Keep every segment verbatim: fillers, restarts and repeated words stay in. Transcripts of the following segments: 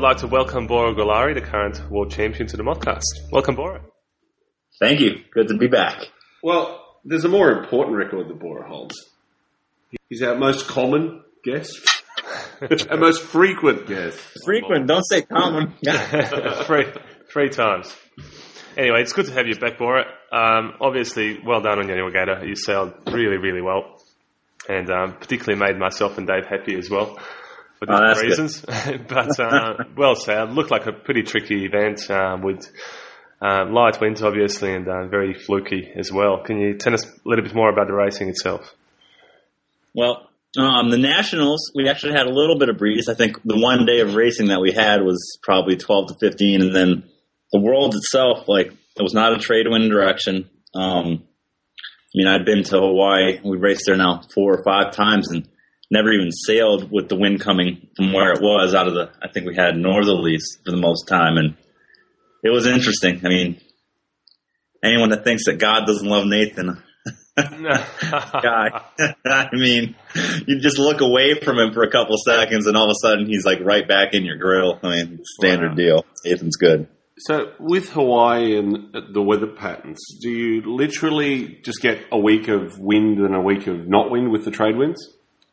like to welcome Bora Gulari, the current world champion, to the Modcast. Welcome, Bora. Thank you. Good to be back. Well, there's a more important record that Bora holds. He's our most common guest. Our most frequent guest. Frequent, don't say common. three, three times. Anyway, it's good to have you back, Bora. Um, obviously, well done on your Alligator. You sailed really, really well. And um, particularly made myself and Dave happy as well. For different oh, reasons. but, uh, well sailed. Looked like a pretty tricky event um, with uh, light winds, obviously, and uh, very fluky as well. Can you tell us a little bit more about the racing itself? Well, um, the Nationals, we actually had a little bit of breeze. I think the one day of racing that we had was probably twelve to fifteen, and then the Worlds itself, like, it was not a trade wind direction. Um, I mean, I've been to Hawaii. We raced there now four or five times and never even sailed with the wind coming from where it was out of the, I think we had northerlies for the most time. And it was interesting. I mean, anyone that thinks that God doesn't love Nathan, guy, I mean, you just look away from him for a couple seconds and all of a sudden he's like right back in your grill. I mean, standard wow. deal. Nathan's good. So with Hawaii and the weather patterns, do you literally just get a week of wind and a week of not wind with the trade winds?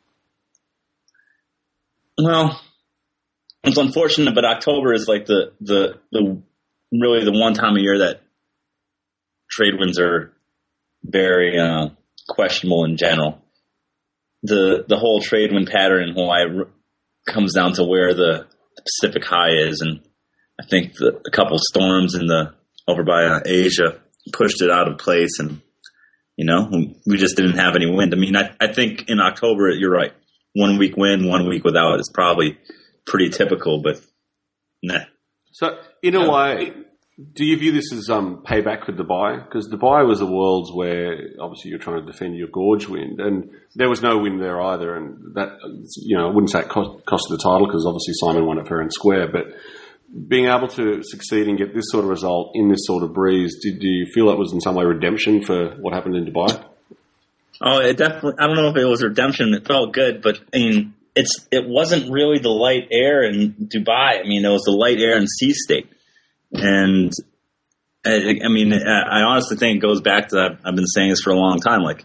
Well, it's unfortunate, but October is like the, the, the really the one time of year that trade winds are very uh, questionable in general. The the whole trade wind pattern in Hawaii r- comes down to where the, the Pacific high is, and I think the, a couple storms in the over by uh, Asia pushed it out of place, and you know we just didn't have any wind. I mean, I, I think in October you're right. One week wind, one week without is probably pretty typical, but nah. So in a way, do you view this as um, payback for Dubai? Because Dubai was the worlds where obviously you're trying to defend your gorge wind, and there was no wind there either. And that, you know, I wouldn't say it cost, cost the title because obviously Simon won it fair and square, but being able to succeed and get this sort of result in this sort of breeze, did, do you feel that was in some way redemption for what happened in Dubai? Oh, it definitely. I don't know if it was redemption. It felt good, but I mean, it's it wasn't really the light air in Dubai. I mean, it was the light air in Sea State, and I, I mean, I honestly think it goes back to I've, I've been saying this for a long time. Like,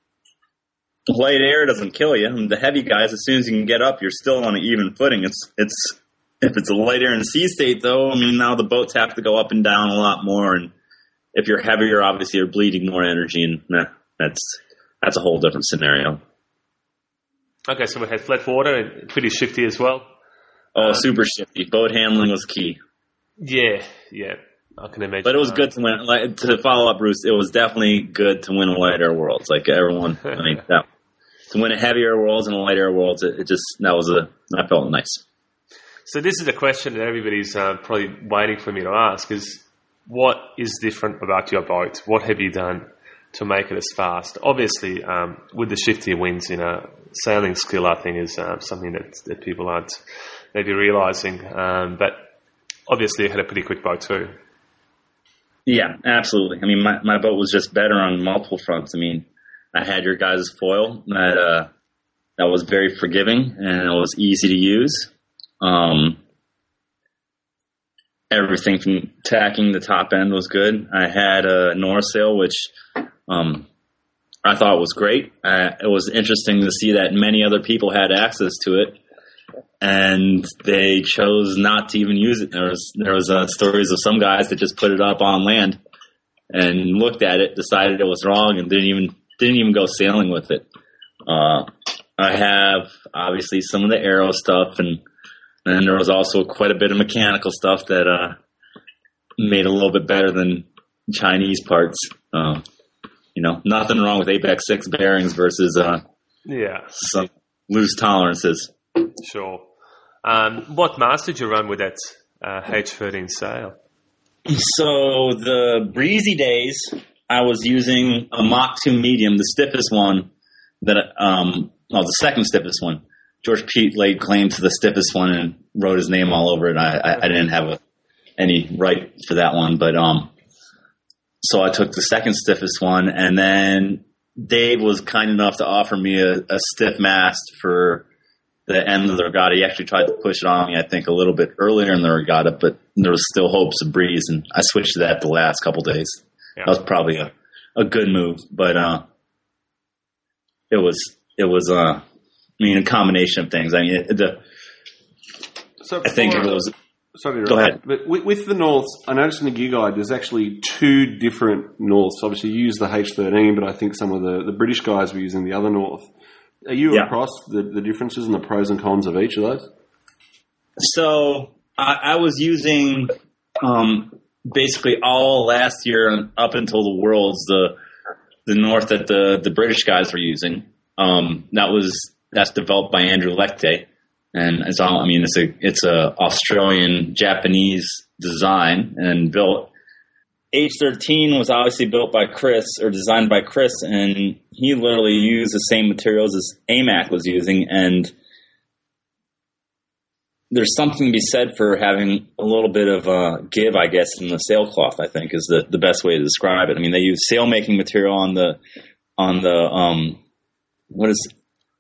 light air doesn't kill you. I mean, the heavy guys, as soon as you can get up, you're still on an even footing. It's it's if it's a light air in Sea State, though. I mean, now the boats have to go up and down a lot more, and if you're heavier, obviously you're bleeding more energy, and nah, that's. That's a whole different scenario. Okay, so we had flat water and pretty shifty as well. Oh, um, super shifty. Boat handling was key. Yeah, yeah, I can imagine. But it was good to win. Like, to follow up, Bruce, it was definitely good to win a light air worlds. Like everyone, I mean, that, to win a heavy air worlds and a light air worlds, it, it just that was a that felt nice. So this is a question that everybody's uh, probably waiting for me to ask: is what is different about your boat? What have you done to make it as fast? Obviously, um, with the shifty winds, you know, sailing skill, I think, is uh, something that, that people aren't maybe realising. Um, but obviously, you had a pretty quick boat too. Yeah, absolutely. I mean, my, my boat was just better on multiple fronts. I mean, I had your guys' foil that uh, that was very forgiving and it was easy to use. Um, everything from tacking the top end was good. I had a North Sail, which Um, I thought was great. Uh, it was interesting to see that many other people had access to it, and they chose not to even use it. There was there was uh, stories of some guys that just put it up on land and looked at it, decided it was wrong, and didn't even didn't even go sailing with it. Uh, I have obviously some of the aero stuff, and and there was also quite a bit of mechanical stuff that uh, made it a little bit better than Chinese parts. Uh, You know, nothing wrong with Apex six bearings versus uh, yeah some loose tolerances. Sure. Um, what mast did you run with that uh, H thirteen sail? So the breezy days, I was using a Mach two medium, the stiffest one that, um, well, the second stiffest one. George Pete laid claim to the stiffest one and wrote his name all over it. I, I, I didn't have a, any right for that one, but um, so I took the second stiffest one, and then Dave was kind enough to offer me a, a stiff mast for the end of the regatta. He actually tried to push it on me, I think, a little bit earlier in the regatta, but there was still hopes of breeze, and I switched to that the last couple days. Yeah. That was probably a, a good move, but uh, it was it was uh, I mean a combination of things. I mean it, the so I think it was. Sorry to Go interrupt, ahead. but with, with the Norths, I noticed in the gear guide there's actually two different Norths. Obviously, you use the H thirteen, but I think some of the, the British guys were using the other North. Are you Yeah. across the, the differences and the pros and cons of each of those? So I, I was using um, basically all last year and up until the Worlds the the North that the, the British guys were using. Um, that was that's developed by Andrew Lecter, and it's all I mean it's a it's a Australian Japanese design and built. H thirteen was obviously built by Chris or designed by Chris, and he literally used the same materials as A M A C was using. And there's something to be said for having a little bit of a give, I guess, in the sailcloth. I think is the, the best way to describe it. I mean, they use sail making material on the on the um what is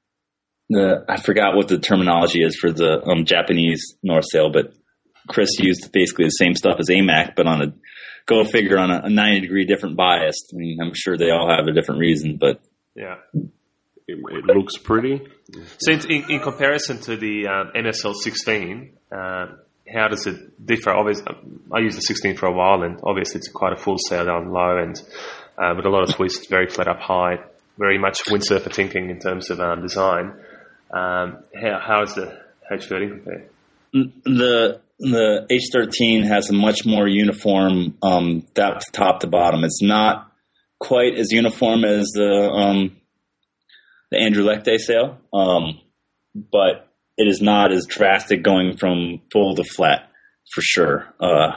the I forgot what the terminology is for the um, Japanese North sail, but Chris used basically the same stuff as A M A C, but on a go figure on a, a ninety degree different bias. I mean, I'm sure they all have a different reason, but Yeah. It, it looks pretty. So in, in comparison to the um, N S L sixteen, uh, how does it differ? Obviously, I used the sixteen for a while, and obviously it's quite a full sail down low, and uh, with a lot of twists, very flat up high, very much windsurfer thinking in terms of um, design. Um, how how is the H thirteen compared? the the H thirteen has a much more uniform um, depth top to bottom. It's not quite as uniform as the um, the Andrew Lecter sail, um, but it is not as drastic going from full to flat for sure. Uh,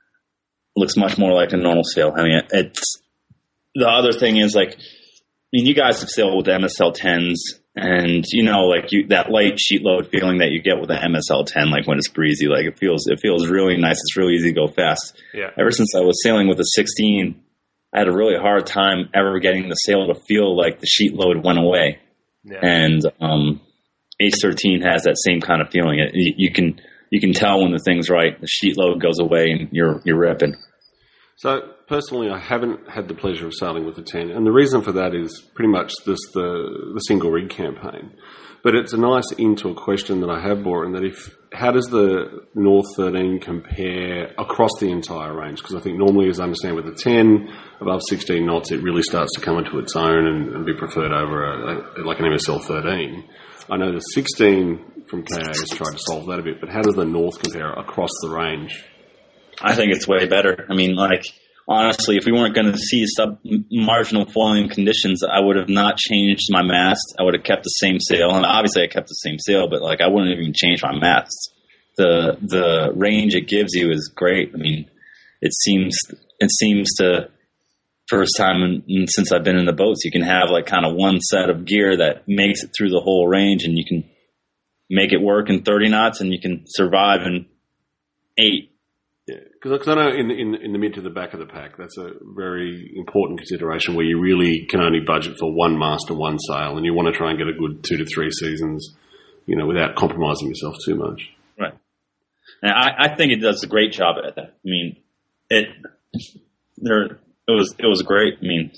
it looks much more like a normal sail. I mean, it's the other thing is like, I mean, you guys have sailed with the M S L tens. And, you know, like you, that light sheet load feeling that you get with the M S L ten, like when it's breezy, like it feels, it feels really nice. It's really easy to go fast. Yeah. Ever since I was sailing with the sixteen, I had a really hard time ever getting the sail to feel like the sheet load went away. Yeah. And, um, H thirteen has that same kind of feeling. It, you, you can, you can tell when the thing's right. The sheet load goes away and you're, you're ripping. So, personally, I haven't had the pleasure of sailing with the ten, and the reason for that is pretty much this the the single rig campaign. But it's a nice into a question that I have, Boran, that if how does the North thirteen compare across the entire range? Because I think normally, as I understand, with the ten above sixteen knots, it really starts to come into its own and, and be preferred over a, a, like an M S L thirteen. I know the sixteen from K A has tried to solve that a bit, but how does the North compare across the range? I think it's way better. I mean, like, honestly, if we weren't going to see sub marginal foiling conditions, I would have not changed my mast. I would have kept the same sail. And obviously I kept the same sail, but like I wouldn't even change my mast. The the range it gives you is great. I mean, it seems it seems to first time in, in, since I've been in the boats, you can have like kind of one set of gear that makes it through the whole range, and you can make it work in thirty knots, and you can survive in eight. Yeah, because I know in, in in the mid to the back of the pack, that's a very important consideration where you really can only budget for one mast and one sail, and you want to try and get a good two to three seasons, you know, without compromising yourself too much. Right. And I, I think it does a great job at that. I mean, it there it was it was great. I mean,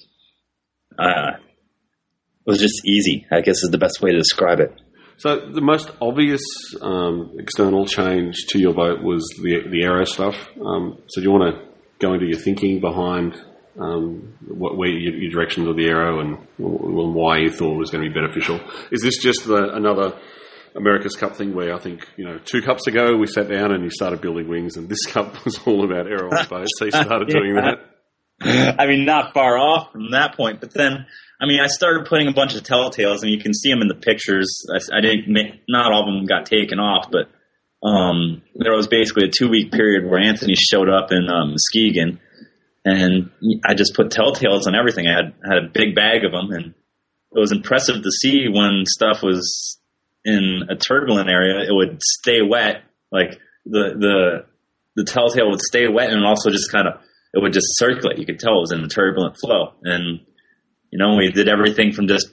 uh, it was just easy, I guess is the best way to describe it. So the most obvious um, external change to your boat was the the aero stuff. Um, so do you want to go into your thinking behind um, what, where your, your directions of the aero and, and why you thought it was going to be beneficial? Is this just the, another America's Cup thing where I think, you know, two cups ago we sat down and you started building wings, and this cup was all about aero on the boat, so you started yeah. doing that? I mean, not far off from that point, but then, I mean, I started putting a bunch of telltales, and you can see them in the pictures. I, I didn't make, not all of them got taken off, but um, there was basically a two-week period where Anthony showed up in um, Muskegon, and I just put telltales on everything. I had, had a big bag of them, and it was impressive to see when stuff was in a turbulent area, it would stay wet. Like the the the telltale would stay wet, and also just kind of it would just circulate. You could tell it was in a turbulent flow, and you know we did everything from just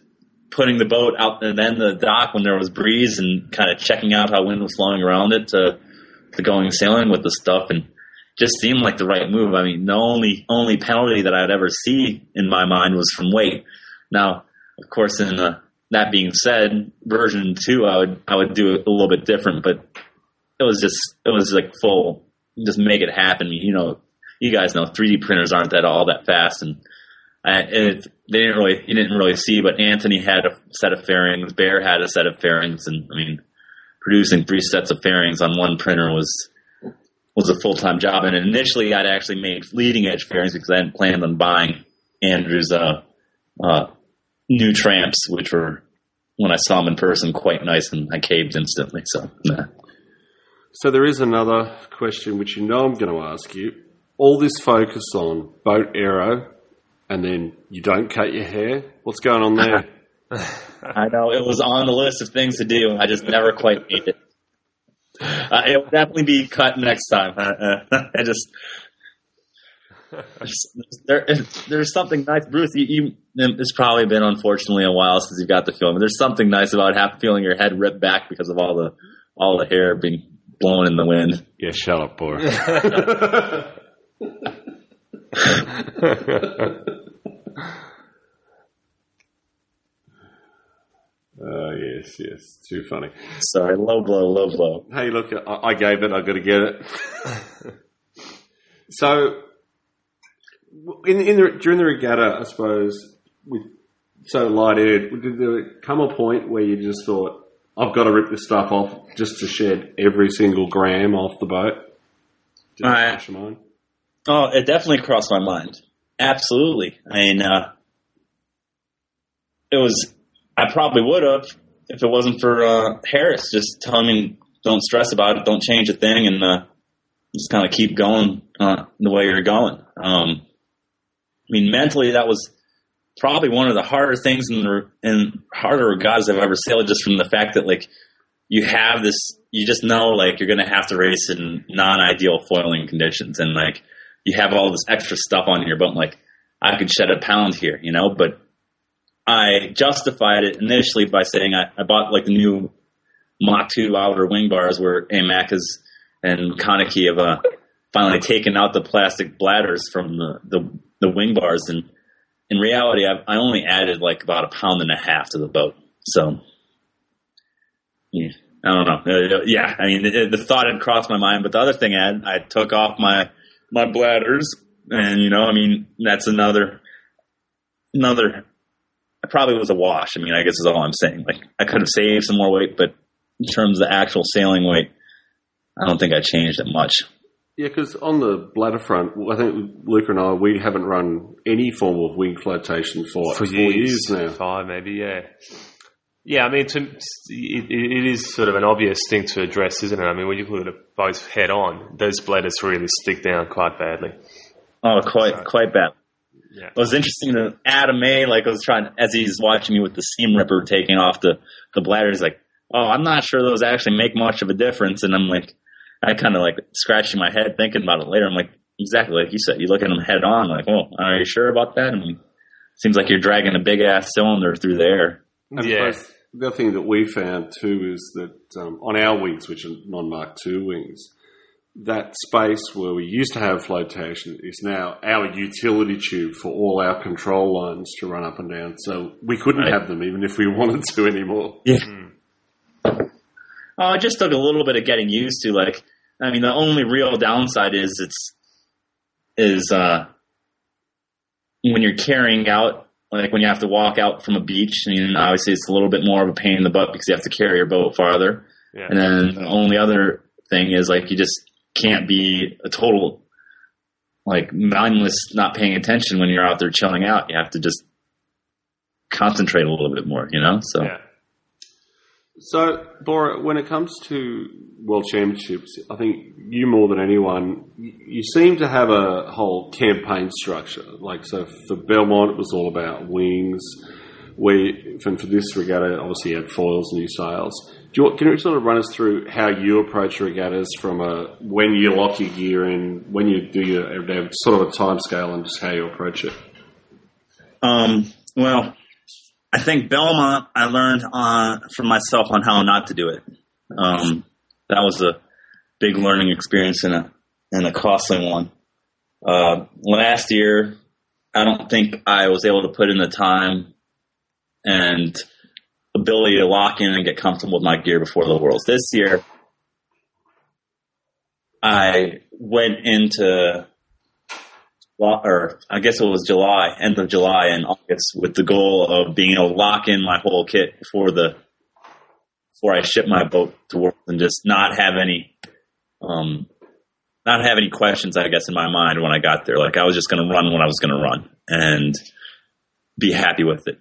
putting the boat out and then the dock when there was breeze and kind of checking out how wind was flowing around it to, to going sailing with the stuff, and just seemed like the right move. I mean, the only only penalty that I'd ever see in my mind was from weight. Now, of course, in the, that being said, version two, I would I would do it a little bit different, but it was just it was like full, just make it happen. You know, you guys know three D printers aren't that all that fast, and I, it, they didn't really you didn't really see. But Anthony had a set of fairings, Bear had a set of fairings, and I mean, producing three sets of fairings on one printer was was a full time job. And initially, I'd actually made leading edge fairings because I hadn't planned on buying Andrew's uh, uh, new tramps, which were, when I saw them in person, quite nice, and I caved instantly. So, nah. So there is another question which you know I'm going to ask you. All this focus on boat aero, and then you don't cut your hair. What's going on there? I know it was on the list of things to do. I just never quite made it. Uh, it will definitely be cut next time. Uh, uh, I just, there, there's something nice, Bruce. You, you, it's probably been unfortunately a while since you got the film. There's something nice about half feeling your head ripped back because of all the all the hair being blown in the wind. Yeah, shut up, boy. Oh, uh, yes, yes. Too funny. Sorry, low blow, low blow. Hey, look, I, I gave it. I've got to get it. So, in, in the, during the regatta, I suppose, with so light-aired, did there come a point where you just thought, I've got to rip this stuff off just to shed every single gram off the boat? Did that uh, cross your mind? Oh, it definitely crossed my mind. Absolutely. I mean, uh, it was... I probably would have if it wasn't for uh, Harris just telling me, don't stress about it, don't change a thing, and uh, just kind of keep going uh, the way you're going. Um, I mean, mentally, that was probably one of the harder things in the in harder regattas I've ever sailed, just from the fact that, like, you have this, you just know, like, you're going to have to race in non-ideal foiling conditions, and, like, you have all this extra stuff on your boat, like, I could shed a pound here, you know, but I justified it initially by saying I, I bought like the new Mach two outer wing bars where Amakas and Kaneki have uh, finally taken out the plastic bladders from the, the, the wing bars. And in reality, I've, I only added like about a pound and a half to the boat. So, yeah, I don't know. Uh, yeah, I mean, the, the thought had crossed my mind. But the other thing I had, I took off my, my bladders. And, you know, I mean, that's another, another... It probably was a wash. I mean, I guess is all I'm saying. Like, I could have saved some more weight, but in terms of the actual sailing weight, I don't think I changed it much. Yeah, because on the bladder front, I think Luca and I, we haven't run any form of wing flotation for, for four years, years now. Five, maybe, yeah. Yeah, I mean, to, it, it is sort of an obvious thing to address, isn't it? I mean, when you look at it both head on, those bladders really stick down quite badly. Oh, quite, so, quite bad. Yeah. It was interesting to Adam May, like, I was trying, as he's watching me with the seam ripper taking off the, the bladders, like, oh, I'm not sure those actually make much of a difference. And I'm like, I kind of like scratching my head thinking about it later. I'm like, exactly like you said, you look at them head on, like, well, are you sure about that? I mean, it seems like you're dragging a big ass cylinder through the air. Yeah. The other thing that we found too is that um, on our wings, which are non-Mark two wings, that space where we used to have flotation is now our utility tube for all our control lines to run up and down. So we couldn't right. have them even if we wanted to anymore. Yeah. Mm. Oh, it just took a little bit of getting used to. Like, I mean, the only real downside is it's is uh, when you're carrying out, like when you have to walk out from a beach. I mean, obviously it's a little bit more of a pain in the butt because you have to carry your boat farther. Yeah. And then the only other thing is like you just can't be a total like mindless not paying attention when you're out there chilling out. You have to just concentrate a little bit more, you know? So yeah. So, Bora, when it comes to World Championships, I think you more than anyone, you seem to have a whole campaign structure. Like, so for Belmont, it was all about wings. We, and for this regatta, obviously you had foils, new sails. Do you, can you sort of run us through how you approach regattas from a when you lock your gear in, when you do your sort of a time scale and just how you approach it? Um, well, I think Belmont, I learned on for myself on how not to do it. Um, that was a big learning experience and a and a costly one. Uh, last year, I don't think I was able to put in the time and ability to lock in and get comfortable with my gear before the Worlds. This year, I went into, or I guess it was July, end of July and August, with the goal of being able to lock in my whole kit before the before I ship my boat to Worlds and just not have any, um, not have any questions, I guess, in my mind when I got there. Like I was just going to run when I was going to run and be happy with it.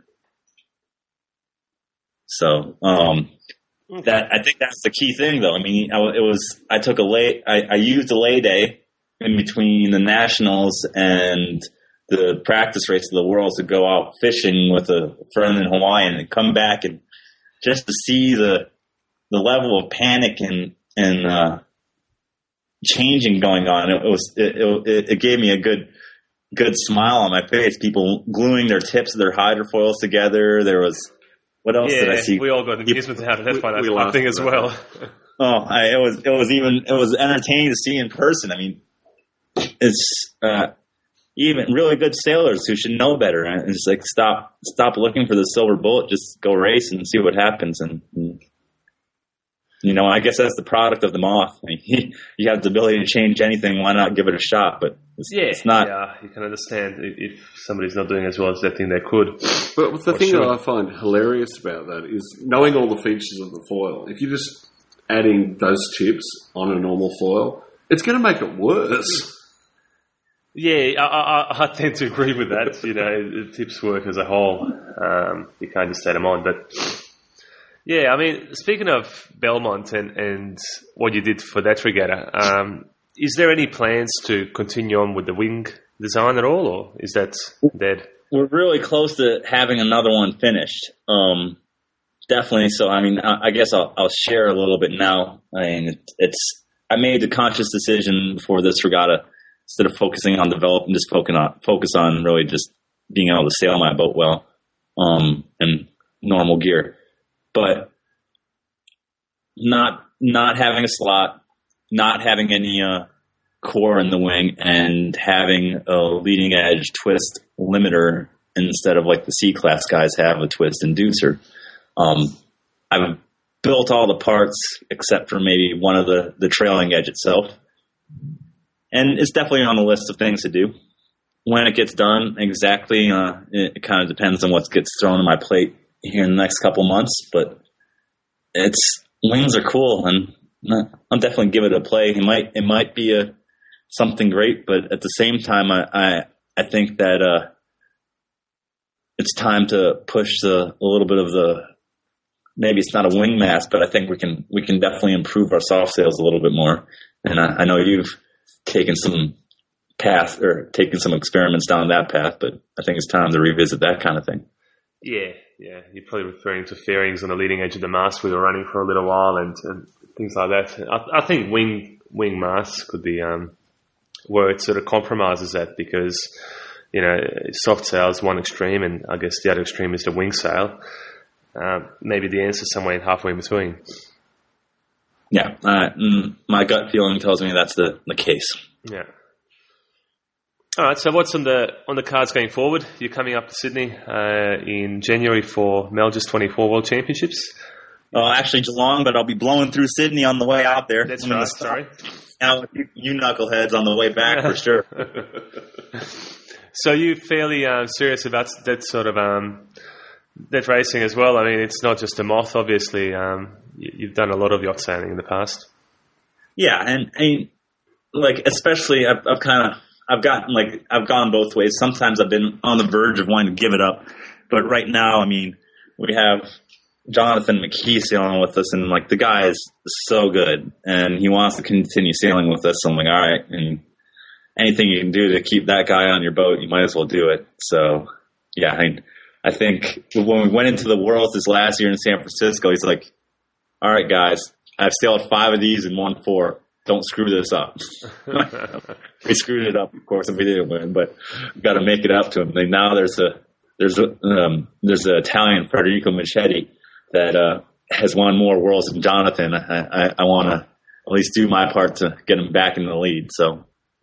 So um, that I think that's the key thing, though. I mean, I, it was I took a lay, I, I used a lay day in between the nationals and the practice race of the Worlds to go out fishing with a friend in Hawaii and come back and just to see the the level of panic and and uh, changing going on. It was it, it, it gave me a good good smile on my face. People gluing their tips of their hydrofoils together. There was. What else yeah, did I see? We all got amusement out of that one. That's we one thing as well. Oh, I, it was it was even it was entertaining to see in person. I mean, it's uh, even really good sailors who should know better. And it's like stop stop looking for the silver bullet. Just go race and see what happens. And, and you know, I guess that's the product of the moth. I mean, you have the ability to change anything. Why not give it a shot? But it's, yeah, it's not. Yeah, you can understand if somebody's not doing as well as they think they could. But the thing sure. that I find hilarious about that is knowing all the features of the foil. If you're just adding those tips on a normal foil, it's going to make it worse. Yeah, I, I, I tend to agree with that. You know, the tips work as a whole. Um, you can't just set them on. But yeah, I mean, speaking of Belmont and, and what you did for that regatta, um, is there any plans to continue on with the wing design at all, or is that dead? We're really close to having another one finished. Um, definitely. So, I mean, I, I guess I'll, I'll share a little bit now. I mean, it, it's I made the conscious decision for this regatta, instead of focusing on developing, just focus on focus on really just being able to sail my boat well, um, and normal gear, but not not having a slot, not having any uh, core in the wing, and having a leading edge twist limiter instead of like the C class guys have a twist inducer. Um, I've built all the parts except for maybe one of the, the trailing edge itself. And it's definitely on the list of things to do. When it gets done exactly, uh, it, it kind of depends on what gets thrown on my plate here in the next couple months. But it's wings are cool, and I'll definitely give it a play. It might it might be a something great, but at the same time, I I, I think that uh, it's time to push the a little bit of the. Maybe it's not a wing mass, but I think we can we can definitely improve our soft sails a little bit more. And I, I know you've taken some path or taken some experiments down that path, but I think it's time to revisit that kind of thing. Yeah, yeah. You're probably referring to fairings on the leading edge of the mast we were running for a little while and, and things like that. I, I think wing wing mass could be um, where it sort of compromises that, because you know soft sail is one extreme, and I guess the other extreme is the wing sail. Uh, maybe the answer is somewhere halfway in between. Yeah, uh, my gut feeling tells me that's the, the case. Yeah. All right. So, what's on the on the cards going forward? You're coming up to Sydney uh, in January for Melges twenty-four World Championships. Oh, actually Geelong, but I'll be blowing through Sydney on the way out there. That's right. Sorry. Now, you, you knuckleheads on the way back for sure. So, you fairly uh, serious about that sort of um, that racing as well? I mean, it's not just a moth, obviously. Um, You've done a lot of yacht sailing in the past. Yeah, and I mean, like especially I've, I've kind of I've gotten like I've gone both ways. Sometimes I've been on the verge of wanting to give it up, but right now, I mean, we have Jonathan McKee sailing with us, and like the guy is so good, and he wants to continue sailing with us. So I'm like, all right, and anything you can do to keep that guy on your boat, you might as well do it. So yeah, I mean, I think when we went into the Worlds this last year in San Francisco, he's like, all right, guys, I've sailed five of these and won four. Don't screw this up. We screwed it up, of course, if we didn't win, but we've got to make it up to him. Like now there's a there's a, um, there's an Italian, Federico Michetti, that uh, has won more worlds than Jonathan. I, I, I want to at least do my part to get him back in the lead. So,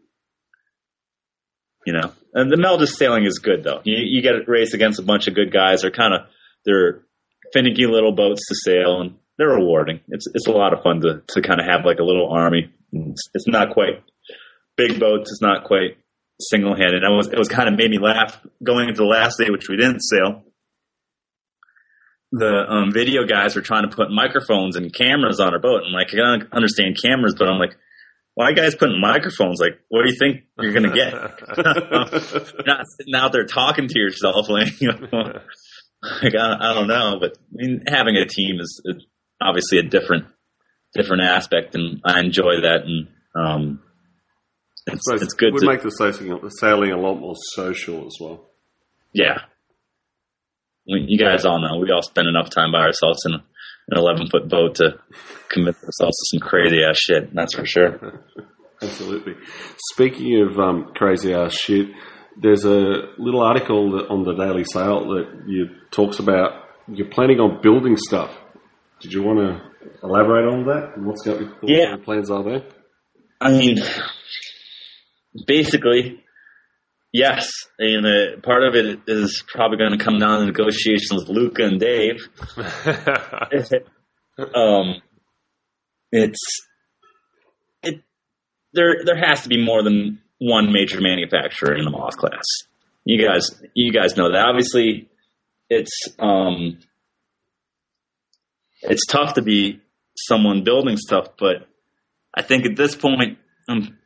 you know, and the Melges sailing is good though. You, you get to race against a bunch of good guys. They're kind of they're finicky little boats to sail, and they're rewarding. It's it's a lot of fun to to kind of have like a little army. It's, it's not quite big boats. It's not quite single handed. It was it was kind of made me laugh going into the last day, which we didn't sail. The um, video guys were trying to put microphones and cameras on our boat. And like, I don't understand cameras, but I'm like, why are you guys putting microphones? Like, what do you think you're going to get? You're not sitting out there talking to yourself. Like, you know, like I, I don't know. But I mean, having a team is, is obviously a different different aspect, and I enjoy that. And um, it's, it's good. It would to, make the sailing, the sailing a lot more social as well. Yeah. You guys all know we all spend enough time by ourselves in an eleven-foot boat to commit ourselves to some crazy-ass shit, that's for sure. Absolutely. Speaking of um, crazy-ass shit, there's a little article that, on the Daily Sail that you talks about you're planning on building stuff. Did you want to elaborate on that? And what's got your yeah. plans are there? I mean, basically... Yes, and uh, part of it is probably going to come down to negotiations with Luca and Dave. um, it's it there. There has to be more than one major manufacturer in the Moth class. You guys, you guys know that. Obviously, it's um, it's tough to be someone building stuff, but I think at this point, I'm.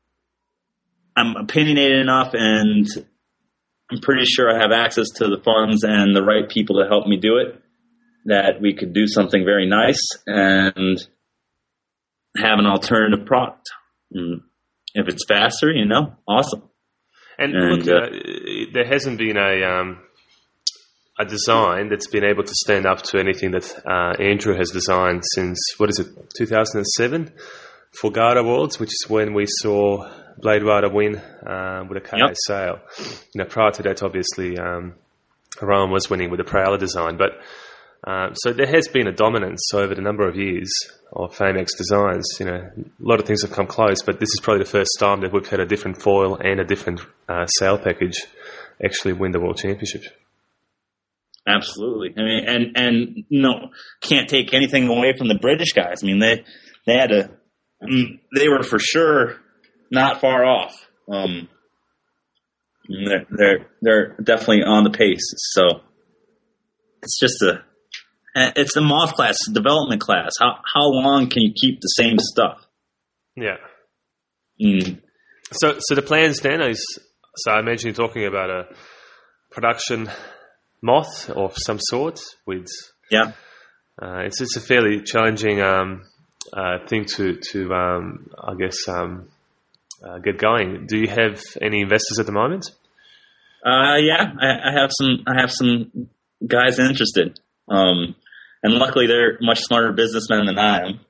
I'm opinionated enough, and I'm pretty sure I have access to the funds and the right people to help me do it, that we could do something very nice and have an alternative product. And if it's faster, you know, awesome. And, and look, uh, there hasn't been a um, a design that's been able to stand up to anything that uh, Andrew has designed since, what is it, two thousand seven for Garda Worlds, which is when we saw Blade Rider win uh, with a K A yep. sail. You know, prior to that, obviously, um, Rowan was winning with the Prowler design. But uh, so there has been a dominance over the number of years of Famex designs. You know, a lot of things have come close, but this is probably the first time that we've had a different foil and a different uh, sail package actually win the World Championship. Absolutely. I mean, and and no, can't take anything away from the British guys. I mean, they they had to. They were for sure not far off. Um, they're, they're they're definitely on the pace. So it's just a it's the Moth class, development class. How how long can you keep the same stuff? Yeah. Mm. So so the plans then is so I imagine you're talking about a production Moth of some sort with yeah. Uh, it's it's a fairly challenging um, uh, thing to to um, I guess. Um, Uh, get going. Do you have any investors at the moment? Uh, yeah, I, I have some. I have some guys interested, um, and luckily they're much smarter businessmen than I am.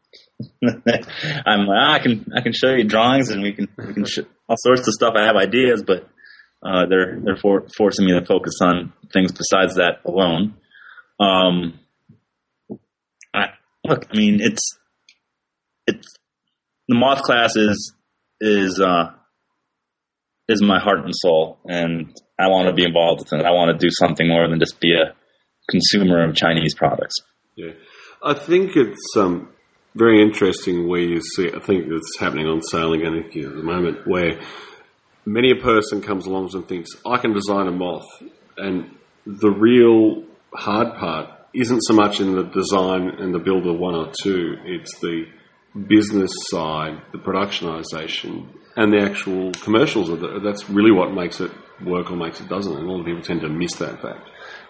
I'm like, ah, I can I can show you drawings, and we can we can sh- all sorts of stuff. I have ideas, but uh, they're they're for, forcing me to focus on things besides that alone. Um, I, look, I mean, it's it's the Moth class is. is uh, is my heart and soul, and I want to be involved with it. I want to do something more than just be a consumer of Chinese products. Yeah, I think it's um, very interesting where you see, I think it's happening on Sailing Anarchy at the moment, where many a person comes along and thinks, I can design a moth, and the real hard part isn't so much in the design and the build of one or two, it's the business side, the productionization, and the actual commercials. Of the, that's really what makes it work or makes it doesn't, and a lot of people tend to miss that fact.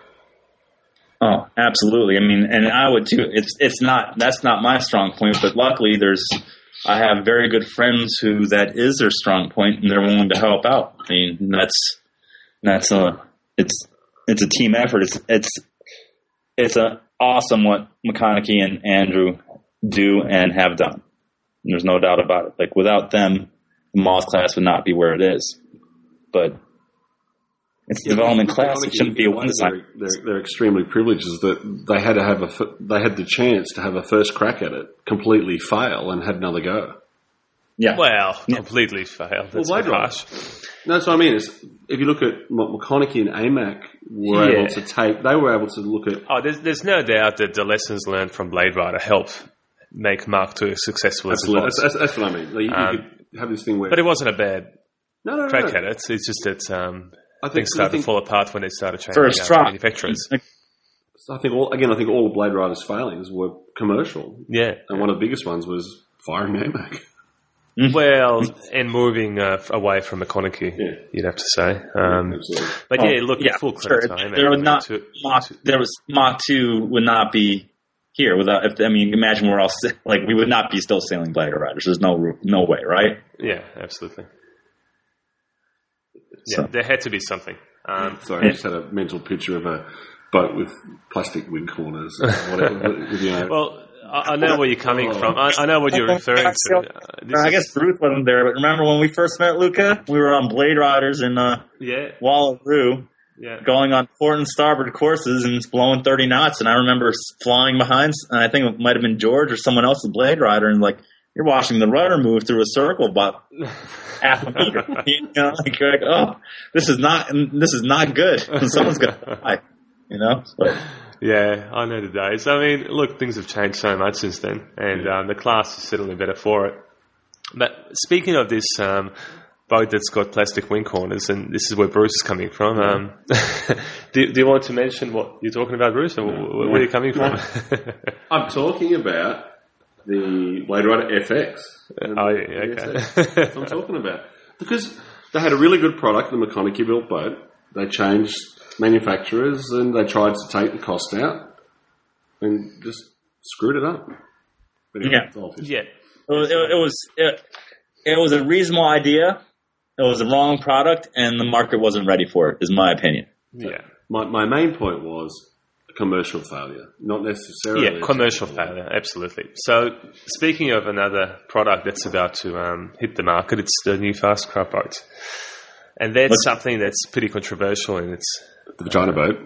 Oh, absolutely. I mean, and I would too. It's it's not that's not my strong point, but luckily there's I have very good friends who that is their strong point, and they're willing to help out. I mean, that's that's a it's it's a team effort. It's it's it's a awesome what McConaughey and Andrew do and have done. There's no doubt about it. Like without them, the Moth class would not be where it is. But it's a development class. It shouldn't be a one design. They're, they're, they're extremely privileged is that they had to have a f- they had the chance to have a first crack at it, completely fail, and had another go. Yeah. Well, Yeah. completely failed. That's Well, well, Blade harsh. No, that's what I mean. Is if you look at what McConaughey and A M A C were Yeah. able to take, they were able to look at. Oh, there's, there's no doubt that the lessons learned from Blade Runner helped make Mark two as successful as it Absolutely, was. that's, that's, that's what I mean. Like, you, Um, you could have this thing where, But it wasn't a bad no, no, no, crack no. at it. It's just that um, I think, things started I think, to fall apart when they started changing First out try. manufacturers. I think all again. I think all of Blade Runner's failings were commercial, Yeah. and one of the biggest ones was firing A M A C. Well, and moving uh, f- away from McConaughey, Yeah. you'd have to say. Um, Absolutely. but Oh, yeah, look, yeah, full credit sure. to him. There would not To- Mach, to- there was Mach two would not be here without. If I mean, imagine we're all sa- like we would not be still sailing Blade Riders. There's no ro- no way, right? yeah, absolutely. Yeah, So- there had to be something. Um, Sorry, I just had a mental picture of a boat with plastic wing corners. Or whatever, with, you know, well, I, I know where you're coming from. I, I know what you're referring to. Uh, this I is- guess Bruce wasn't there, but remember when we first met Luca? We were on Blade Riders in uh, yeah, Wallaroo, yeah. going on port and starboard courses and it's blowing thirty knots. And I remember s- flying behind, and I think it might have been George or someone else's Blade Rider, and like, you're watching the rudder move through a circle about half a meter. You know, like you're like, oh, this is not, this is not good. Someone's gonna die. You know, but, Yeah, I know the days. I mean, look, things have changed so much since then, and um, the class is certainly better for it. But speaking of this um, boat that's got plastic wing corners, and this is where Bruce is coming from, um, do, do you want to mention what you're talking about, Bruce, or where, where are you coming from? I'm talking about the Blade Runner F X. Oh, yeah, okay. That's what I'm talking about. Because they had a really good product, the McConaughey built boat. They changed manufacturers and they tried to take the cost out and just screwed it up. But anyway, Yeah. it's all fish. Yeah, it was, it, it was, it, it was a reasonable idea. It was the wrong product, and the market wasn't ready for it, is my opinion. yeah. My, my main point was a commercial failure, not necessarily. Yeah, commercial failure, absolutely. So, speaking of another product that's about to um, hit the market, it's the new fast craft boat. And that's What's- something that's pretty controversial, and it's The vagina boat.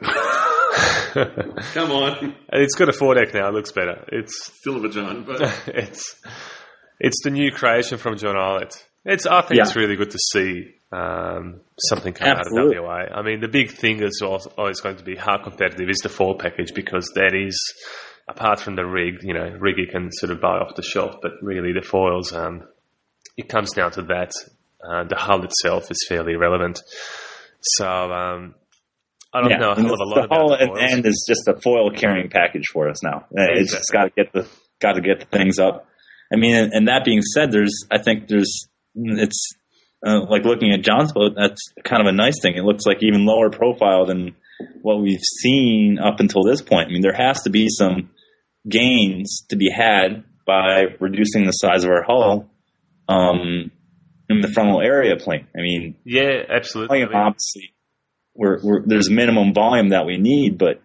Come on. it's got a foredeck now. It looks better. It's Still a vagina boat. it's it's the new creation from John Eilert. It's I think Yeah. it's really good to see um, something come Absolutely. out of W A. I mean, the big thing is al- always going to be how competitive is the foil package, because that is, apart from the rig, you know, rig you can sort of buy off the shelf, but really the foils, um, it comes down to that. Uh, the hull itself is fairly irrelevant. So um, I don't know a and hell of a the lot about whole the at foils. the end is just a foil carrying package for us now. Uh, It's just got to get the got to get the things up. I mean, and, and that being said, there's I think there's it's uh, like looking at John's boat. That's kind of a nice thing. It looks like even lower profile than what we've seen up until this point. I mean, there has to be some gains to be had by reducing the size of our hull um, in the frontal area plane. I mean, Yeah, absolutely. I volume, mean, obviously, we're, we're, there's minimum volume that we need, but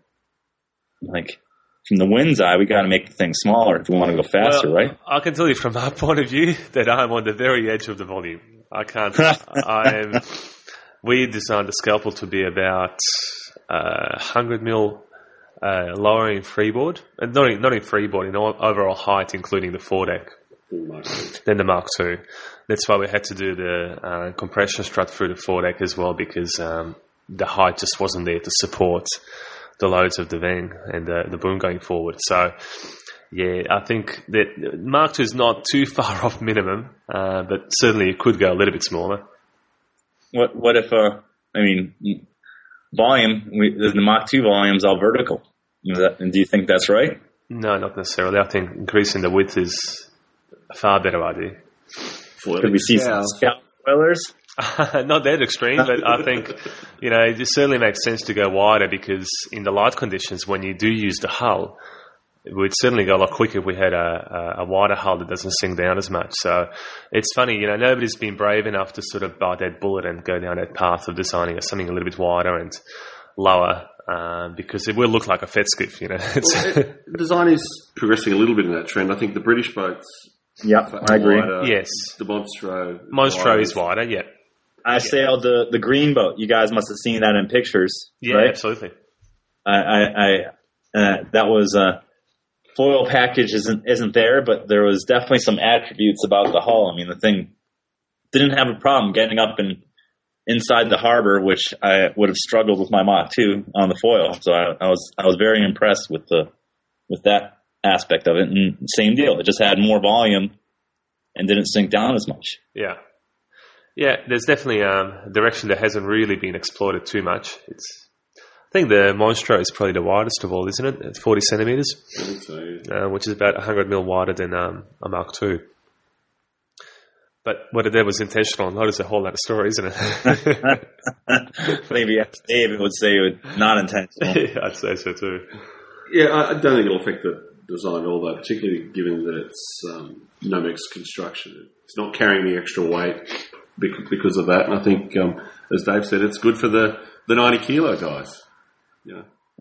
like from the wind's eye, we got to make the thing smaller if we want to go faster, well, right? I can tell you from my point of view that I'm on the very edge of the volume. I can't. I am. We designed the scalpel to be about uh, one hundred mil uh, lower in freeboard, and not in, not in freeboard, in all, overall height, including the foredeck, than the Mark two. That's why we had to do the uh, compression strut through the foredeck as well, because um, the height just wasn't there to support the loads of the Vang and the, the boom going forward. So, yeah, I think that Mark two is not too far off minimum, uh, but certainly it could go a little bit smaller. What what if, uh, I mean, volume, we, the Mach two volume is all vertical. Is that, and do you think that's right? No, not necessarily. I think increasing the width is a far better idea. Could we see some scout spoilers? Not that extreme, but I think, you know, it certainly makes sense to go wider, because in the light conditions, when you do use the hull, it would certainly go a lot quicker if we had a, a, a wider hull that doesn't sink down as much. So it's funny, you know, nobody's been brave enough to sort of bite that bullet and go down that path of designing something a little bit wider and lower, um, because it will look like a Fed skiff, you know. It's Well, it, design is progressing a little bit in that trend. I think the British boats Yep, are I agree. wider. Yes. The Monstro. Monstro wider. is wider, yeah. I sailed the, the green boat. You guys must have seen that in pictures. Yeah, right? absolutely. I, I, I uh, that was uh, foil package isn't isn't there, but there was definitely some attributes about the hull. I mean, the thing didn't have a problem getting up and inside the harbor, which I would have struggled with my Mach two on the foil. So I, I was I was very impressed with the with that aspect of it. And same deal, it just had more volume and didn't sink down as much. Yeah, yeah. There's definitely um, a direction that hasn't really been exploited too much. It's I think the Monstro is probably the widest of all, isn't it? It's forty centimeters, I think so, yeah. uh, which is about one hundred mil wider than um, a Mark two. But whether that was intentional or not is a whole other story, isn't it? Maybe David would say it was not intentional. Yeah, I'd say so too. Yeah, I, I don't think it'll affect the design at all, though, particularly given that it's um, Nomex construction. It's not carrying the extra weight bec- because of that. And I think, um, as Dave said, it's good for the, the ninety kilo guys. Yeah.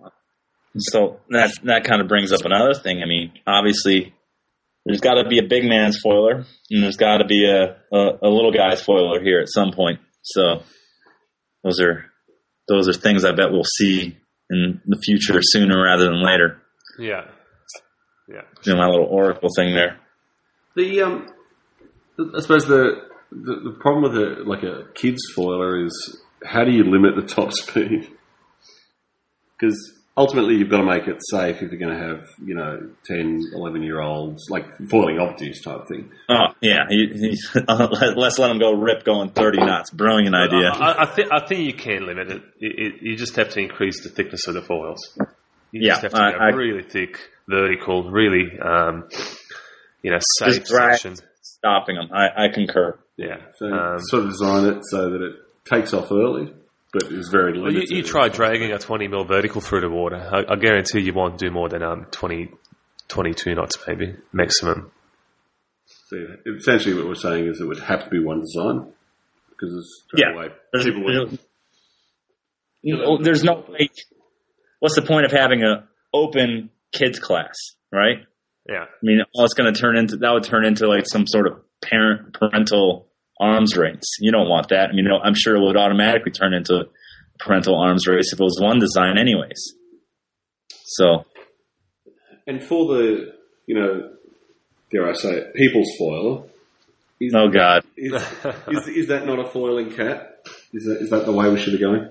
So that that kind of brings up another thing. I mean, obviously, there's got to be a big man's foiler, and there's got to be a, a, a little guy's foiler here at some point. So those are those are things I bet we'll see in the future sooner rather than later. Yeah, yeah. You know, my little oracle thing there. The um, I suppose the the, the problem with a like a kid's foiler is how do you limit the top speed? Because ultimately, you've got to make it safe if you're going to have, you know, ten, eleven-year-olds, like foiling optics type thing. Oh, yeah. He, he, let's let them go rip going thirty knots. Brilliant idea. I, I, think, I think you can limit it. It, it. You just have to increase the thickness of the foils. You yeah, just have to I, go I, really thick, vertical, really, um, you know, safe just dry section. Stopping them. I, I concur. Yeah. So Um, sort of design it so that it takes off early, but is very Well, limited. you, you try dragging a twenty mil vertical through the water. I, I guarantee you won't do more than um, twenty, twenty-two knots, maybe maximum. So essentially, what we're saying is it would have to be one design because it's Yeah. away. There's, People would, there's, you know, there's no way. What's the point of having an open kids class, right? Yeah. I mean, all it's going to turn into that would turn into like some sort of parent parental arms race. You don't want that. I mean, you know, I'm sure it would automatically turn into a parental arms race if it was one design, anyways. So, and for the you know, dare I say it, people's foiler. Is, oh god, is, is is that not a foiling cat? Is that is that the way we should be going?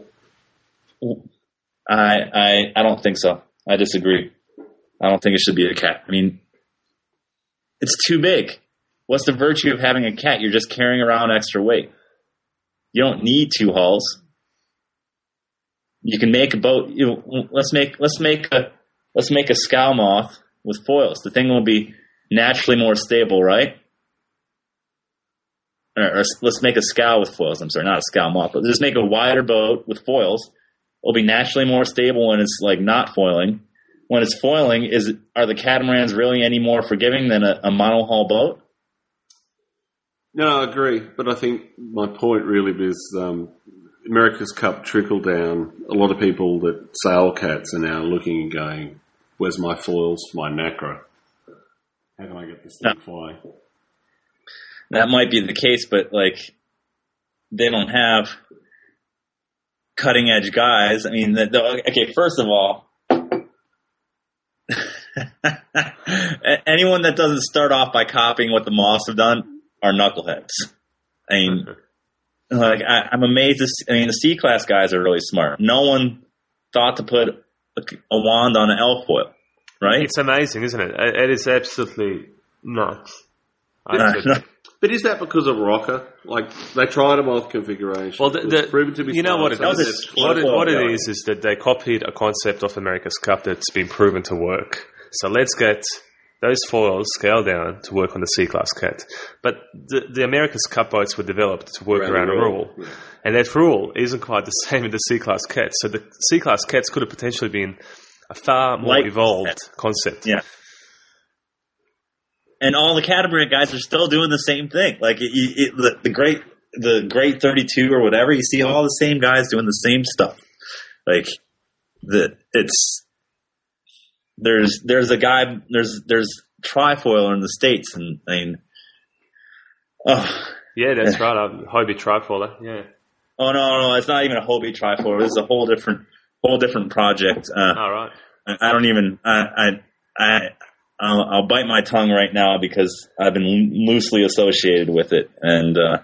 I I I don't think so. I disagree. I don't think it should be a cat. I mean, it's too big. What's the virtue of having a cat? You're just carrying around extra weight. You don't need two hulls. You can make a boat. You know, let's make let's make a let's make a scow moth with foils. The thing will be naturally more stable, right? Or, or let's make a scow with foils. I'm sorry, not a scow moth, but just make a wider boat with foils. It'll be naturally more stable when it's like not foiling. When it's foiling, is are the catamarans really any more forgiving than a, a monohull boat? No, I agree, but I think my point really is um, America's Cup trickle down. A lot of people that sail cats are now looking and going, "Where's my foils for my Nacra? How can I get this thing flying?" That might be the case, but like they don't have cutting edge guys. I mean, the, the, okay, first of all, anyone that doesn't start off by copying what the Moths have done are knuckleheads. I mean, like I, I'm amazed. To see, I mean, the C class guys are really smart. No one thought to put a, a wand on an L foil, right? It's amazing, isn't it? It, it is absolutely nuts. Uh, no. But is that because of Rocker? Like they tried a moth configuration. Well, the, it was the, proven to be you know fine, what it so is? it's- What it, what it Yeah. is is that they copied a concept of America's Cup that's been proven to work. So let's get those foils scaled down to work on the C-Class cat. But the, the America's Cup boats were developed to work Around around, the a rule. rule. Yeah. And that rule isn't quite the same as the C-Class cats. So the C-Class cats could have potentially been a far more Like evolved that. concept. Yeah. And all the catamaran guys are still doing the same thing. Like it, it, the, the great, the great thirty-two or whatever. You see all the same guys doing the same stuff. Like the it's there's there's a guy there's there's trifoiler in the States, and I mean, oh Yeah, that's right. Um, Hobie Trifoiler, yeah. Oh no, no, it's not even a Hobie trifoil. This is a whole different, whole different project. Uh, All right. I, I don't even. I, I, I I'll, I'll bite my tongue right now because I've been loosely associated with it, and uh,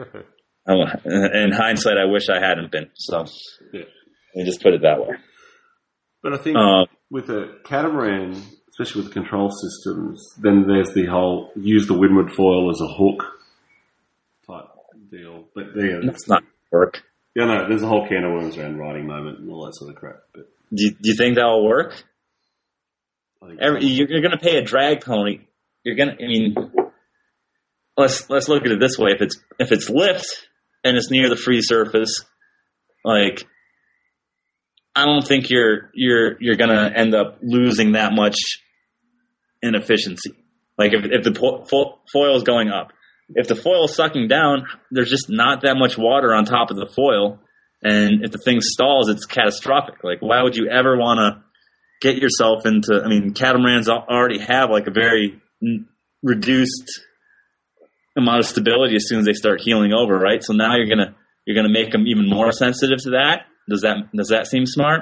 in hindsight, I wish I hadn't been. So, yeah. let me just put it that way. But I think Uh, with a catamaran, especially with the control systems, then there's the whole use the windward foil as a hook type deal. But yeah, that's not work. Yeah, no, there's a whole can of worms around riding moment and all that sort of crap. But Do you, do you think that will work? I think Every, you're, you're going to pay a drag pony. You're going to. I mean, let's let's look at it this way: if it's if it's lift and it's near the free surface, like I don't think you're you're you're going to end up losing that much in efficiency. Like if if the po- fo- foil is going up, if the foil is sucking down, there's just not that much water on top of the foil. And if the thing stalls, it's catastrophic. Like, why would you ever want to get yourself into, I mean, catamarans already have like a very n- reduced amount of stability as soon as they start heeling over, right? So now you're going to, you're going to make them even more sensitive to that. Does that, does that seem smart?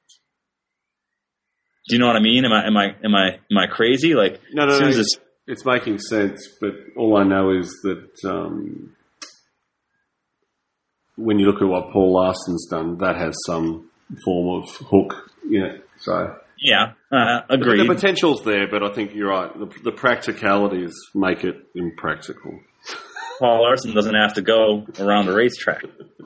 Do you know what I mean? Am I, am I, am I, am I crazy? Like, no, no, as soon no as it's, it's, it's making sense. But all I know is that um, when you look at what Paul Larson's done, that has some form of hook in it. So yeah, uh, the, agreed. the potential's there, but I think you're right. The, the practicalities make it impractical. Paul Larson doesn't have to go around the racetrack.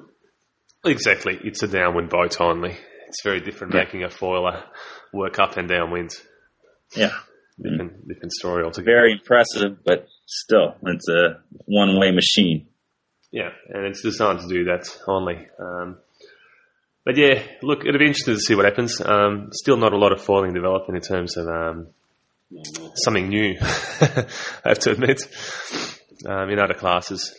Exactly. It's a downwind boat only. It's very different Yeah. making a foiler work up and down winds. Yeah. Different, different story altogether. Very impressive, but still, it's a one-way machine. Yeah, and it's designed to do that only. Um, but yeah, look, it'll be interesting to see what happens. Um, still not a lot of foiling developing in terms of um, something new, I have to admit, um, in other classes.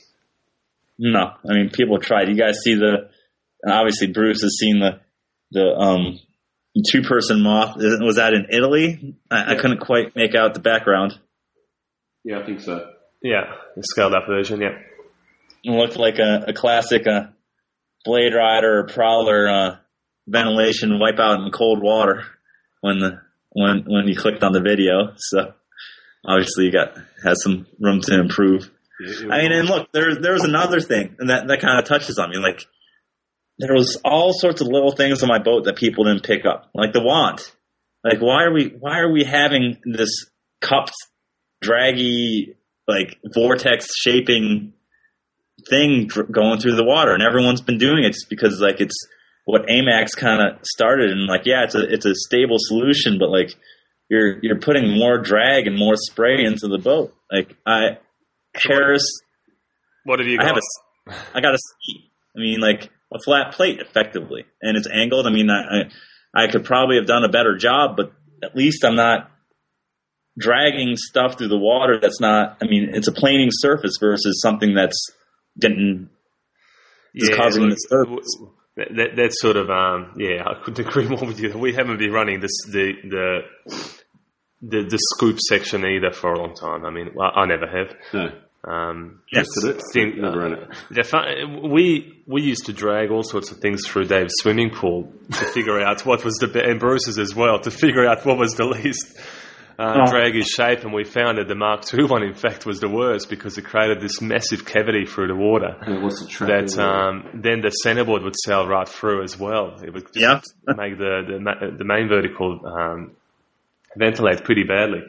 No, I mean, people tried. You guys see the, obviously Bruce has seen the, the um, two-person moth. Was that in Italy? I, I couldn't quite make out the background. Yeah, I think so. Yeah, the scaled-up version, yeah. It looked like a, a classic uh, Blade Rider or Prowler uh, ventilation wipeout in cold water when the when when you clicked on the video. So obviously you got has some room to improve. Yeah, I mean, and look, there there was another thing, and that that kind of touches on me. Like there was all sorts of little things on my boat that people didn't pick up, like the wand. Like why are we why are we having this cupped, draggy, like vortex shaping thing dr- going through the water, and everyone's been doing it just because like it's what AMAX kind of started, and like yeah, it's a it's a stable solution, but like you're you're putting more drag and more spray into the boat. Like I Harris, What have you I got? have a I got a seat. I mean like a flat plate effectively, and it's angled. I mean I I, I could probably have done a better job, but at least I'm not dragging stuff through the water. That's not. I mean it's a planing surface versus something that's getting is Yeah, causing look, the surface. That, that, that's sort of um, yeah. I couldn't agree more with you. We haven't been running this the the the, the scoop section either for a long time. I mean, well, I never have. No. Um, Yes. Tested it. think- Never ran it. the fun, we we used to drag all sorts of things through Dave's swimming pool to figure out what was the be- and Bruce's as well to figure out what was the least uh, Oh. draggy shape, and we found that the Mark two one in fact was the worst because it created this massive cavity through the water. Yeah, what's the track? That um, then the centerboard would sail right through as well. It would just Yeah. make the the, ma- the main vertical um, ventilate pretty badly.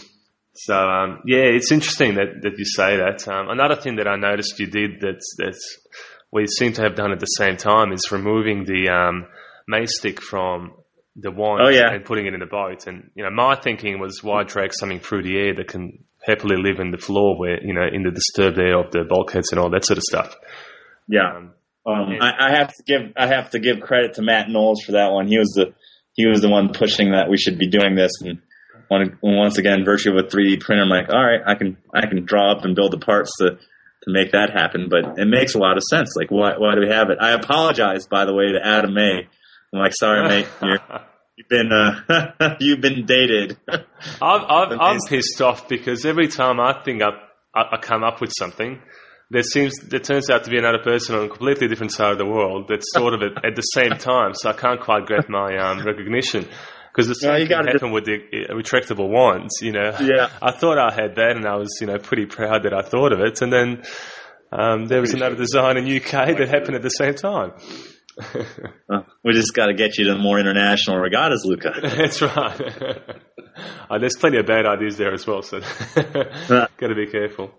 So um, yeah, it's interesting that, that you say that. Um, another thing that I noticed you did that that we seem to have done at the same time is removing the um, mace stick from the wand Oh, yeah. and putting it in the boat. And you know, my thinking was, why drag something through the air that can happily live in the floor, where you know, in the disturbed air of the bulkheads and all that sort of stuff. Yeah. Um, Um, Yeah. I, I have to give I have to give credit to Matt Knowles for that one. He was the he was the one pushing that we should be doing this. And one, once again, virtue of a three D printer, I'm like, all right, I can I can draw up and build the parts to to make that happen. But it makes a lot of sense. Like, why why do we have it? I apologize, by the way, to Adam May. I'm like, sorry, mate, you're, you've been uh, you've been dated. I'm, I'm, I'm Amazing. pissed off because every time I think up, I, I come up with something, there seems there turns out to be another person on a completely different side of the world that's sort of at, at the same time. So I can't quite get my um, recognition. Because the same No, you thing gotta happened with the uh, retractable wands, you know. Yeah. I thought I had that, and I was, you know, pretty proud that I thought of it. And then um, there was another design in U K that happened at the same time. Uh, we just got to get you to more international regattas, Luca. That's right. uh, there's plenty of bad ideas there as well, so got to be careful.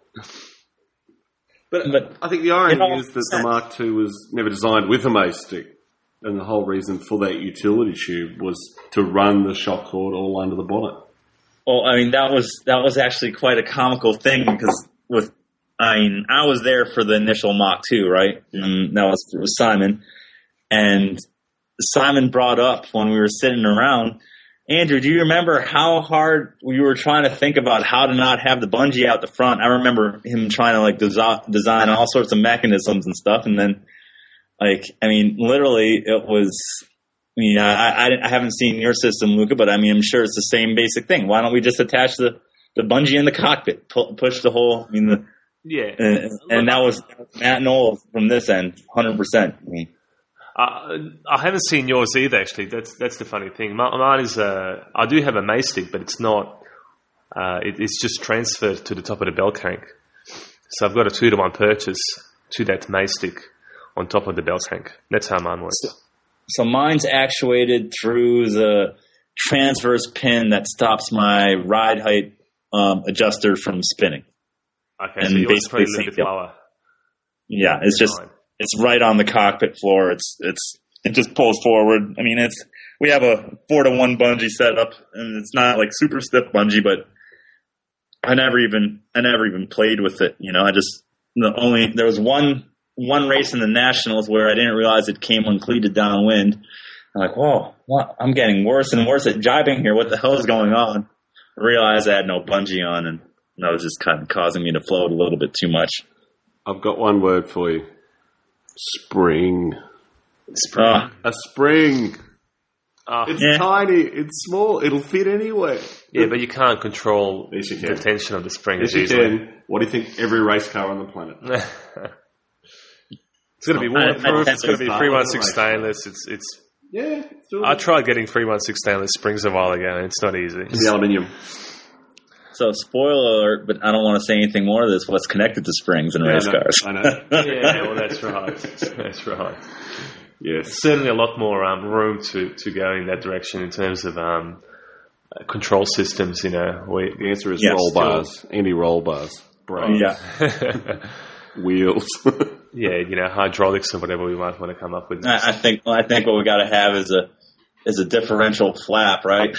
But, But- I think the irony you know, is that the Mark two was never designed with a mace stick. And the whole reason for that utility tube was to run the shock cord all under the bonnet. Well, I mean, that was that was actually quite a comical thing because with, I mean, I was there for the initial Mach two, right? And that was with Simon. And Simon brought up when we were sitting around, Andrew, do you remember how hard we were trying to think about how to not have the bungee out the front? I remember him trying to like desi- design all sorts of mechanisms and stuff, and then like, I mean, literally, it was. I mean, I, I, I haven't seen your system, Luca, but I mean, I'm sure it's the same basic thing. Why don't we just attach the, the bungee in the cockpit, pu- push the whole? I mean, the Yeah, and, and that was Matt Knoll from this end, one hundred percent. I mean, Uh, I haven't seen yours either. Actually, that's that's the funny thing. Mi- Mine is uh, I do have a mace stick, but it's not. Uh, it, it's just transferred to the top of the bell crank. So I've got a two to one purchase to that mace stick on top of the bell crank. That's how mine works. so mine's actuated through the transverse pin that stops my ride height um, adjuster from spinning. Okay, and so yours is basically probably a little bit sync it. lower. Yeah, it's just Fine. it's right on the cockpit floor. It's it's it just pulls forward. I mean, it's we have a four to one bungee setup, and it's not like super stiff bungee, but I never even I never even played with it. You know, I just the only there was one one race in the nationals where I didn't realize it came uncleated downwind. I'm like, whoa, what? I'm getting worse and worse at jibing here. What the hell is going on? I realized I had no bungee on, and that was just kind of causing me to float a little bit too much. I've got one word for you. Spring. Uh, A spring. Oh, It's Yeah. tiny. It's small. It'll fit anywhere. yeah, but you can't control Yes, you the can. tension of the spring Yes, as you easily. can. What do you think every race car on the planet? It's going to be I- I waterproof. tend It's going to to be start three with one a six race. stainless. It's it's. Yeah. It's all I tried getting three one six stainless springs a while ago, and it's not easy. the aluminium. So, spoiler alert, but I don't want to say anything more of this. What's connected to springs in Yeah, race I know. cars? I know. Yeah, well, that's right. That's right. Yes. Certainly a lot more um, room to, to go in that direction in terms of um, uh, control systems, you know. We, The answer is Yes. roll bars. Anti-roll bars. Brakes. Yeah, Wheels. yeah, you know, hydraulics or whatever we might want to come up with. I, I think. Well, I think what we got to have is a is a differential flap, right?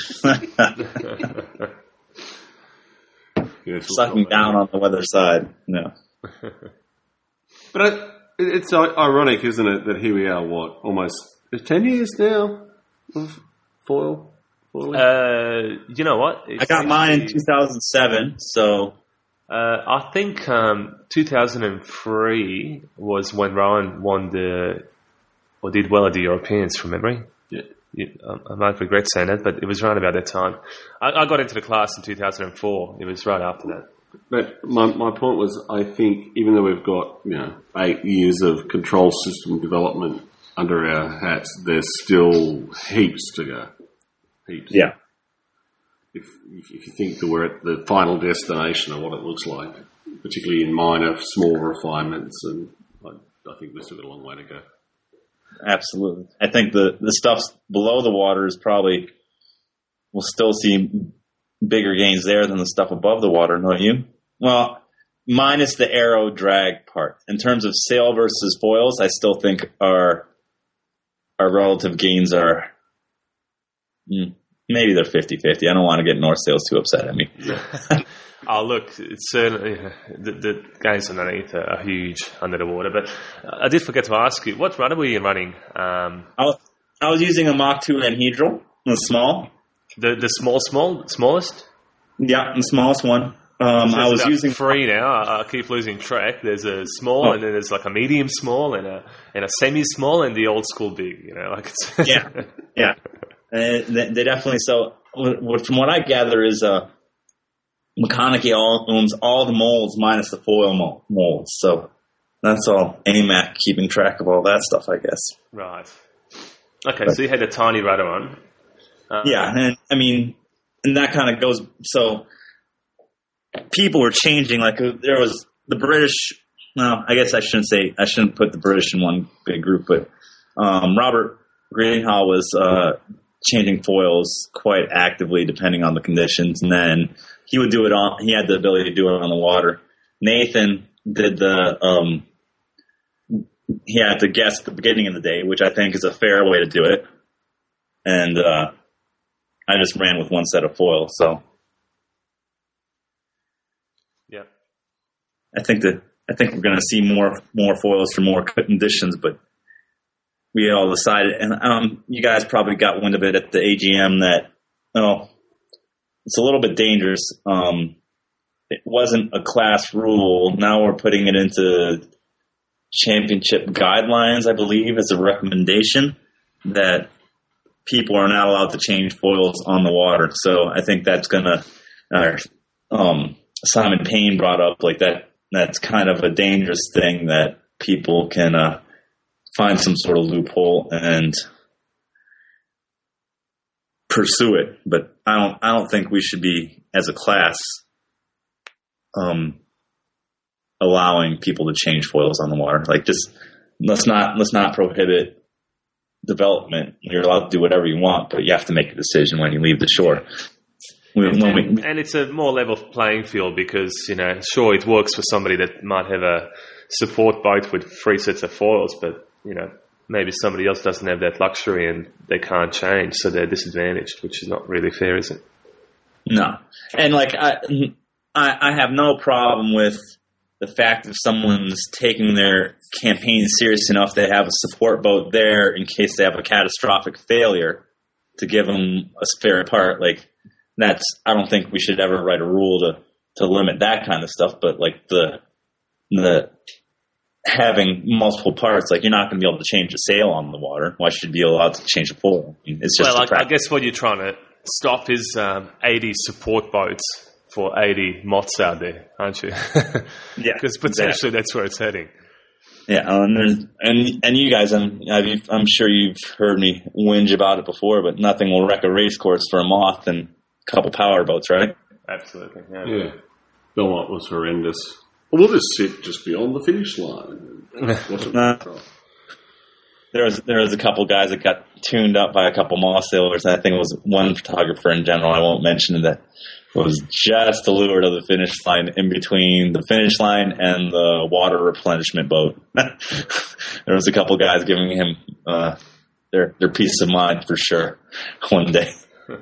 Yes, Sucking down on the weather side. No. But I, it's i- ironic, isn't it, that here we are, what, almost ten years now of foil? foiling? Uh, you know what? I got mine in two thousand seven, so Uh, I think um, two thousand three was when Rowan won the, or did well at the Europeans from memory. Yeah. You, I, I might regret saying that, but it was around about that time. I, I got into the class in two thousand four. It was right after that. But my, my point was, I think, even though we've got, you know, eight years of control system development under our hats, there's still heaps to go. Heaps. yeah. If, if if you think that we're at the final destination of what it looks like, particularly in minor, small refinements, and I, I think we've still got a long way to go. Absolutely. I think the, the stuff below the water is probably, we'll still see bigger gains there than the stuff above the water, don't you? Well, minus the aero drag part. In terms of sail versus foils, I still think our, our relative gains are, mm, maybe they're fifty-fifty. I don't want to get North Sails too upset at me. Oh, look, it's certainly the, the gains underneath are, are huge under the water. But I did forget to ask you, what rudder were you running? Um, I was, I was using a Mach two anhedral, the small. the the small, small, smallest. Yeah, the smallest one. Um, I There's was about using three now. I, I keep losing track. There's a small, Oh. and then there's like a medium small, and a and a semi small, and the old school big. You know, like it's yeah, yeah. Uh, they, they definitely. So, what, from what I gather, is uh, Mechanic all owns all the molds minus the foil mold, molds. So that's all aim at, keeping track of all that stuff, I guess. Right. Okay, but, so you had a tiny rudder on. Um, yeah, and I mean, and that kind of goes, so people were changing, like there was the British, no, I guess I shouldn't say, I shouldn't put the British in one big group, but um, Robert Greenhall was uh, changing foils quite actively depending on the conditions, and then he would do it on, he had the ability to do it on the water. Nathan did the, um, he had to guess at the beginning of the day, which I think is a fair way to do it. And uh, I just ran with one set of foil, so. Yeah. I think that, I think we're going to see more, more foils for more conditions, but we all decided, and um, you guys probably got wind of it at the A G M that, oh, it's a little bit dangerous. Um, it wasn't a class rule. Now we're putting it into championship guidelines, I believe, as a recommendation that people are not allowed to change foils on the water. So I think that's going to, uh, um, Simon Payne brought up like that. That's kind of a dangerous thing that people can uh, find some sort of loophole and pursue it. But I don't, I don't think we should be, as a class, um, allowing people to change foils on the water. Like, just let's not let's not prohibit development. You're allowed to do whatever you want, but you have to make a decision when you leave the shore. We, and, when and, we, and it's a more level playing field because, you know, sure, it works for somebody that might have a support boat with three sets of foils, but, you know, maybe somebody else doesn't have that luxury and they can't change, so they're disadvantaged, which is not really fair, is it? No. And, like, I, I, I have no problem with the fact that someone's taking their campaign serious enough they have a support boat there in case they have a catastrophic failure to give them a spare part. Like, that's, I don't think we should ever write a rule to, to limit that kind of stuff, but like the, the having multiple parts, like you're not going to be able to change a sail on the water. Why should you be allowed to change a foil? I mean, it's just well, I, I guess what you're trying to stop is um, eighty support boats for eighty moths out there, aren't you? Yeah, because potentially exactly. That's where it's heading. Yeah, and there's, and and you guys, I'm I'm sure you've heard me whinge about it before, but nothing will wreck a race course for a moth and a couple power boats, right? Absolutely. Yeah. yeah. Belmont was horrendous. We'll just sit just beyond the finish line. Nah. There was there was a couple guys that got tuned up by a couple moth sailors. I think it was one photographer in general. I won't mention that. Was just a lure to the finish line in between the finish line and the water replenishment boat. There was a couple guys giving him uh, their their peace of mind for sure one day.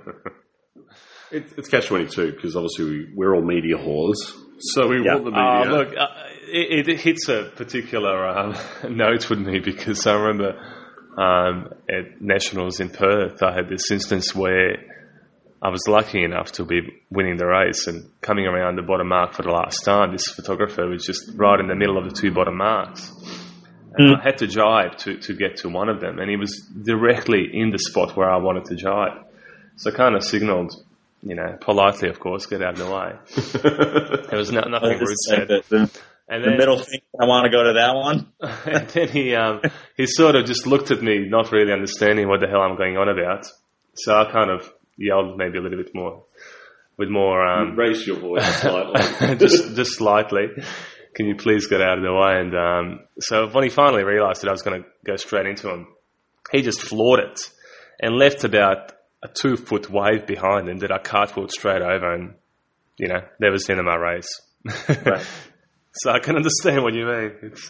It, it's catch twenty-two because obviously we, we're all media whores, so we yeah. want the media. Uh, look, uh, it, it hits a particular um, note with me because I remember um, at Nationals in Perth, I had this instance where I was lucky enough to be winning the race and coming around the bottom mark for the last time. This photographer was just right in the middle of the two bottom marks. And mm. I had to jibe to, to get to one of them. And he was directly in the spot where I wanted to jibe. So I kind of signaled, you know, politely, of course, get out of the way. There was no, nothing rude said. The, the, and then, the middle finger, I want to go to that one. And then he, um, he sort of just looked at me, not really understanding what the hell I'm going on about. So I kind of yelled maybe a little bit more, with more... Um, raise your voice slightly. just just slightly. Can you please get out of the way? And um, so when he finally realised that I was going to go straight into him, he just floored it and left about a two-foot wave behind him that I cartwheeled straight over and, you know, never seen in my race. Right. So I can understand what you mean. It's...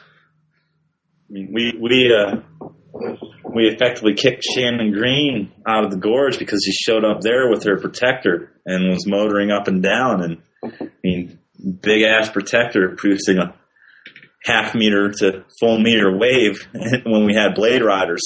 I mean, we... we uh... We effectively kicked Shannon Green out of the gorge because she showed up there with her protector and was motoring up and down. And I mean, big ass protector producing a half meter to full meter wave when we had blade riders.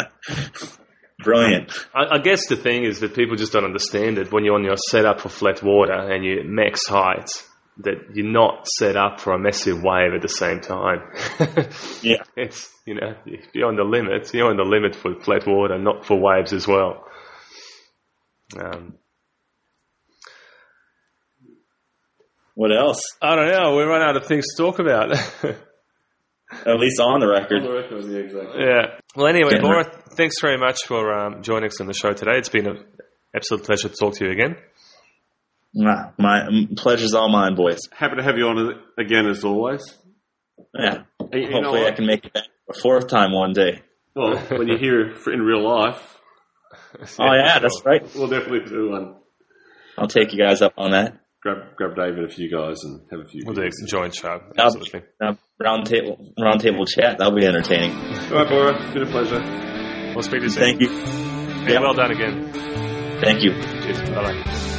Brilliant. I, I guess the thing is that people just don't understand it when you're on your setup for flat water and you max height, that you're not set up for a massive wave at the same time. Yeah. It's, you know, if you're on the limit, you're on the limit for flat water, not for waves as well. Um, what else? I don't know. We run out of things to talk about. At least on the record. On the record, yeah, exactly. Yeah. Well, anyway, Getting Laura, thanks very much for um, joining us on the show today. It's been an absolute pleasure to talk to you again. Nah, my pleasure's all mine, boys. Happy to have you on again, as always. Yeah. You, you know Hopefully what? I can make it back a fourth time one day. Well, when you're here for, in real life, Oh, yeah, that's right. we'll definitely do one. I'll take you guys up on that. Grab, grab David, a few guys, and have a few. We'll do beers. a joint show. Now, Absolutely. now, round table, round table chat. That'll be entertaining. All right, Laura. It's been a pleasure. We'll speak to you soon. Thank you. Yeah, Yep. well done again. Thank you. Cheers. Bye-bye.